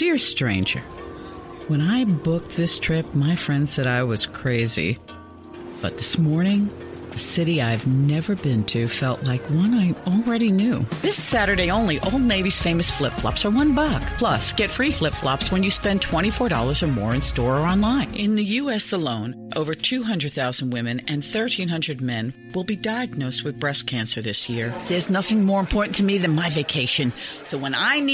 Dear stranger, when I booked this trip, my friend said I was crazy. But this morning, a city I've never been to felt like one I already knew. This Saturday only, Old Navy's famous flip-flops are $1. Plus, get free flip-flops when you spend $24 or more in store or online. In the U.S. alone, over 200,000 women and 1,300 men will be diagnosed with breast cancer this year. There's nothing more important to me than my vacation. So when I need